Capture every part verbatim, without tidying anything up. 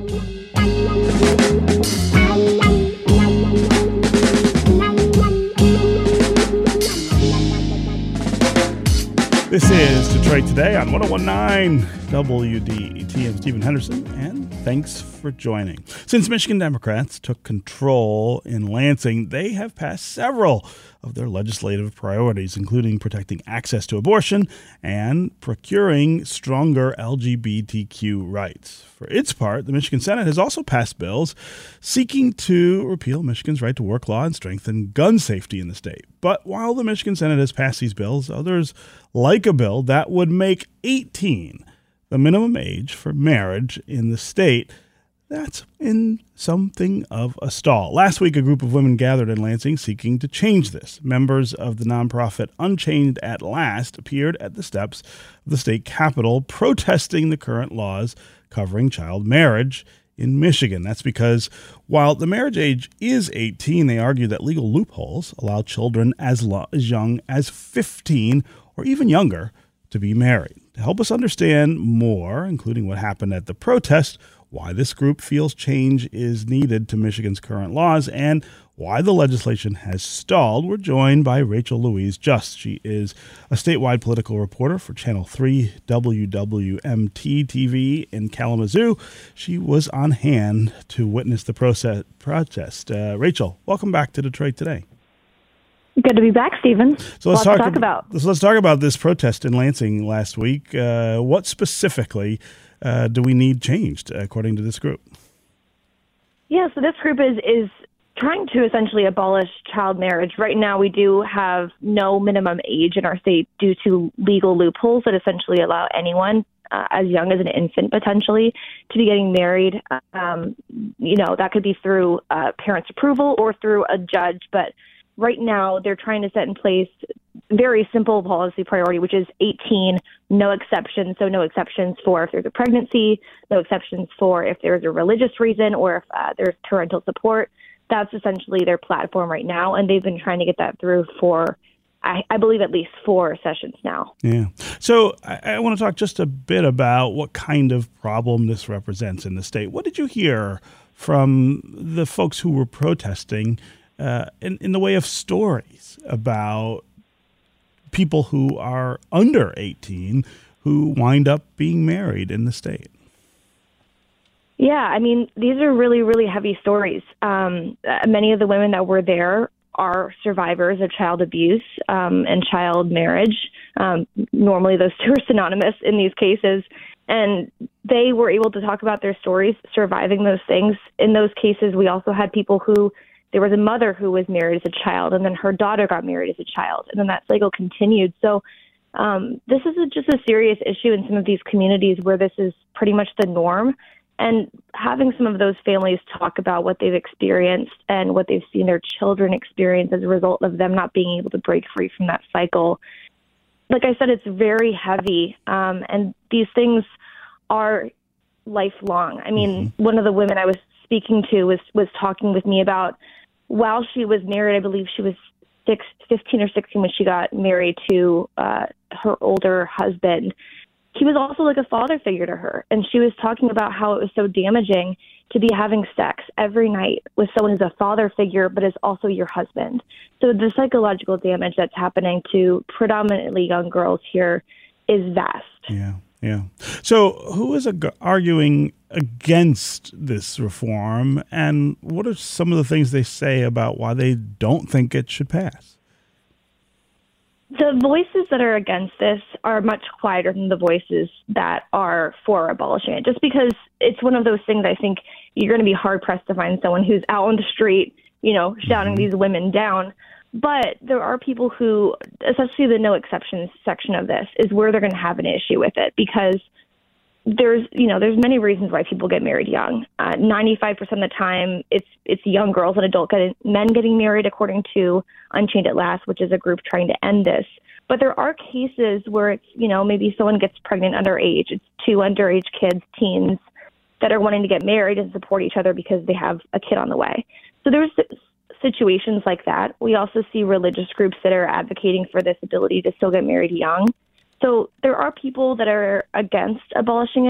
This is Detroit Today on one oh one point nine W D E T. I'm Stephen Henderson, and thanks for joining. Since Michigan Democrats took control in Lansing, they have passed several of their legislative priorities, including protecting access to abortion and procuring stronger L G B T Q rights. For its part, the Michigan Senate has also passed bills seeking to repeal Michigan's right to work law and strengthen gun safety in the state. But while the Michigan Senate has passed these bills, others like a bill that would make eighteen the minimum age for marriage in the state. That's in something of a stall. Last week, a group of women gathered in Lansing seeking to change this. Members of the nonprofit Unchained at Last appeared at the steps of the state capitol protesting the current laws covering child marriage in Michigan. That's because while the marriage age is eighteen, they argue that legal loopholes allow children as, lo- as young as fifteen or even younger to be married. To help us understand more, including what happened at the protest, why this group feels change is needed to Michigan's current laws, and why the legislation has stalled, we're joined by Rachel Louise Just. She is a statewide political reporter for Channel three W W M T T V in Kalamazoo. She was on hand to witness the process, protest. Uh, Rachel, welcome back to Detroit Today. Good to be back, Stephen. So let's Lots talk, to talk about. So let's talk about this protest in Lansing last week. Uh, what specifically uh, do we need changed, according to this group? Yeah, so this group is is trying to essentially abolish child marriage. Right now, we do have no minimum age in our state due to legal loopholes that essentially allow anyone uh, as young as an infant potentially to be getting married. Um, you know, that could be through uh, parents' approval or through a judge, but right now, they're trying to set in place very simple policy priority, which is eighteen, no exceptions. So no exceptions for if there's a pregnancy, no exceptions for if there's a religious reason or if uh, there's parental support. That's essentially their platform right now, and they've been trying to get that through for, I, I believe, at least four sessions now. Yeah. So I, I want to talk just a bit about what kind of problem this represents in the state. What did you hear from the folks who were protesting Uh, in, in the way of stories about people who are under eighteen who wind up being married in the state? Yeah, I mean, these are really, really heavy stories. Um, uh, many of the women that were there are survivors of child abuse um, and child marriage. Um, normally, those two are synonymous in these cases. And they were able to talk about their stories, surviving those things. In those cases, we also had people who there was a mother who was married as a child, and then her daughter got married as a child, and then that cycle continued. So um, this is a, just a serious issue in some of these communities where this is pretty much the norm. And having some of those families talk about what they've experienced and what they've seen their children experience as a result of them not being able to break free from that cycle. Like I said, it's very heavy, um, and these things are lifelong. I mean, mm-hmm. one of the women I was speaking to was, was talking with me about while she was married, I believe she was six, fifteen or sixteen when she got married to uh, her older husband. He was also like a father figure to her. And she was talking about how it was so damaging to be having sex every night with someone who's a father figure, but is also your husband. So the psychological damage that's happening to predominantly young girls here is vast. Yeah, yeah. So who is ag- arguing against this reform, and what are some of the things they say about why they don't think it should pass? The voices that are against this are much quieter than the voices that are for abolishing it, just because it's one of those things I think you're going to be hard-pressed to find someone who's out on the street, you know, shouting mm-hmm. these women down. But there are people who, especially the no exceptions section of this, is where they're going to have an issue with it, because there's, you know, there's many reasons why people get married young. Uh, ninety-five percent of the time, it's it's young girls and adult getting, men getting married, according to Unchained at Last, which is a group trying to end this. But there are cases where it's, you know, maybe someone gets pregnant underage. It's two underage kids, teens, that are wanting to get married and support each other because they have a kid on the way. So there's situations like that. We also see religious groups that are advocating for this ability to still get married young. So there are people that are against abolishing it,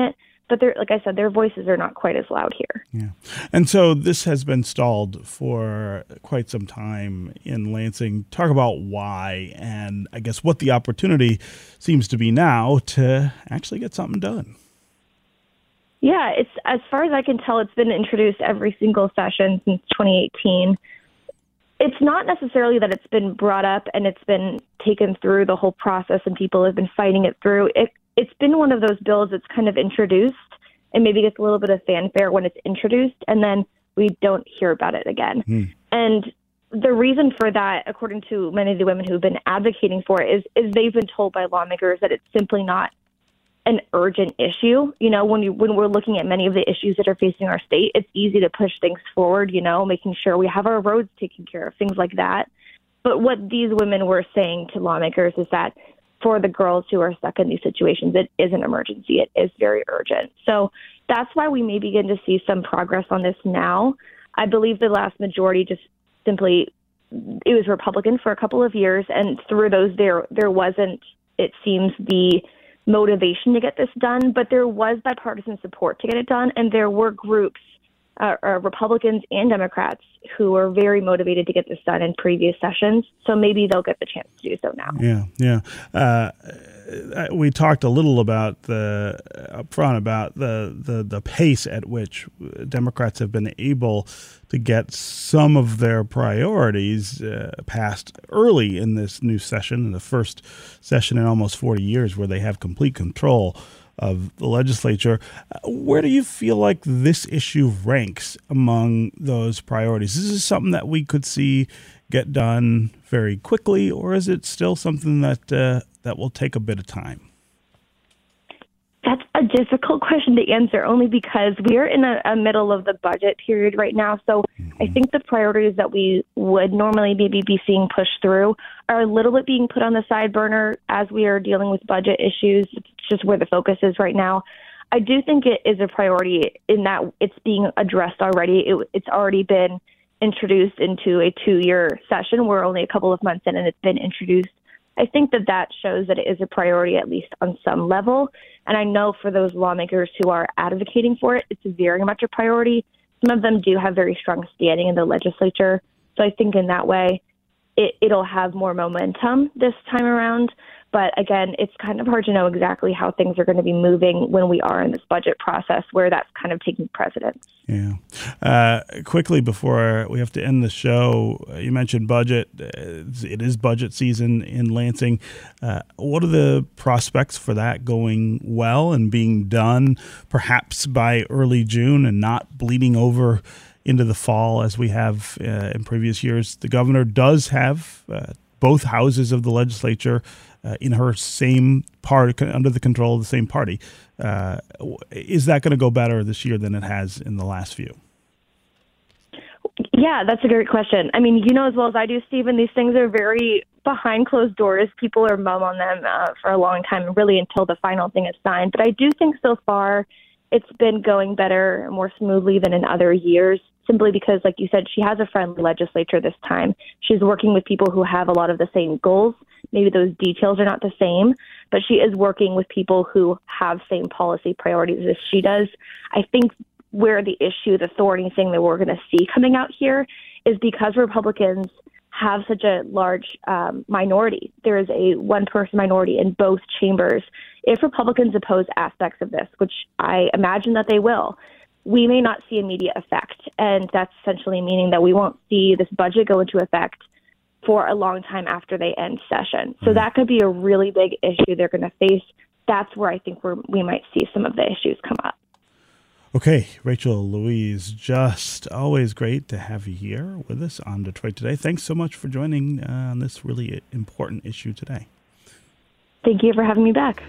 But they're, like I said, their voices are not quite as loud here. Yeah. And so this has been stalled for quite some time in Lansing. Talk about why and I guess what the opportunity seems to be now to actually get something done. Yeah, it's as far as I can tell, it's been introduced every single session since twenty eighteen. It's not necessarily that it's been brought up and it's been taken through the whole process and people have been fighting it through. It, it's been one of those bills that's kind of introduced and maybe gets a little bit of fanfare when it's introduced, and then we don't hear about it again. Mm. And the reason for that, according to many of the women who've been advocating for it, is, is they've been told by lawmakers that it's simply not an urgent issue. You know, when you when we're looking at many of the issues that are facing our state, it's easy to push things forward, you know, making sure we have our roads taken care of, things like that. But what these women were saying to lawmakers is that for the girls who are stuck in these situations, it is an emergency. It is very urgent. So that's why we may begin to see some progress on this now. I believe the last majority just simply, it was Republican for a couple of years, and through those there there wasn't, it seems, the motivation to get this done, but there was bipartisan support to get it done, and there were groups, uh, uh, Republicans and Democrats, who were very motivated to get this done in previous sessions. So maybe they'll get the chance to do so now. Yeah, yeah. Uh, we talked a little about the up front about the, the the pace at which Democrats have been able to get some of their priorities uh, passed early in this new session, in the first session in almost forty years, where they have complete control of the legislature. Where do you feel like this issue ranks among those priorities? Is this something that we could see get done very quickly, or is it still something that uh, that will take a bit of time? That's a difficult question to answer, only because we're in a, a middle of the budget period right now. So mm-hmm. I think the priorities that we would normally maybe be seeing pushed through are a little bit being put on the side burner as we are dealing with budget issues. It's just where the focus is right now. I do think it is a priority in that it's being addressed already. It, it's already been introduced into a two-year session. We're only a couple of months in and it's been introduced. I think that that shows that it is a priority, at least on some level. And I know for those lawmakers who are advocating for it, it's very much a priority. Some of them do have very strong standing in the legislature. So I think in that way, it, it'll have more momentum this time around. But again, it's kind of hard to know exactly how things are going to be moving when we are in this budget process where that's kind of taking precedence. Yeah. Uh, quickly before we have to end the show, you mentioned budget. It is budget season in Lansing. Uh, what are the prospects for that going well and being done perhaps by early June and not bleeding over into the fall as we have uh, in previous years? The governor does have uh, both houses of the legislature Uh, in her same part, under the control of the same party. Uh, is that going to go better this year than it has in the last few? Yeah, that's a great question. I mean, you know as well as I do, Stephen, these things are very behind closed doors. People are mum on them uh, for a long time, really until the final thing is signed. But I do think so far it's been going better, more smoothly than in other years, simply because, like you said, she has a friendly legislature this time. She's working with people who have a lot of the same goals. Maybe those details are not the same, but she is working with people who have same policy priorities as she does. I think where the issue, the thorny thing that we're going to see coming out here is because Republicans have such a large um, minority. There is a one-person minority in both chambers. If Republicans oppose aspects of this, which I imagine that they will, we may not see immediate effect. And that's essentially meaning that we won't see this budget go into effect for a long time after they end session. So that could be a really big issue they're going to face. That's where I think we're, we might see some of the issues come up. Okay, Rachel Louise, just always great to have you here with us on Detroit Today. Thanks so much for joining uh, on this really important issue today. Thank you for having me back.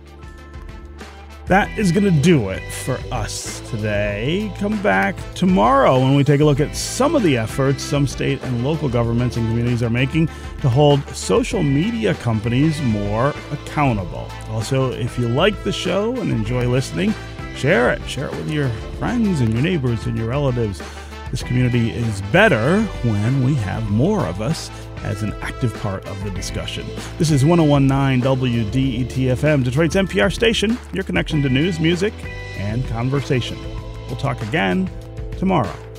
That is going to do it for us today. Come back tomorrow when we take a look at some of the efforts some state and local governments and communities are making to hold social media companies more accountable. Also, if you like the show and enjoy listening, share it. Share it with your friends and your neighbors and your relatives. This community is better when we have more of us as an active part of the discussion. This is one oh one point nine W D E T F M, Detroit's N P R station, your connection to news, music, and conversation. We'll talk again tomorrow.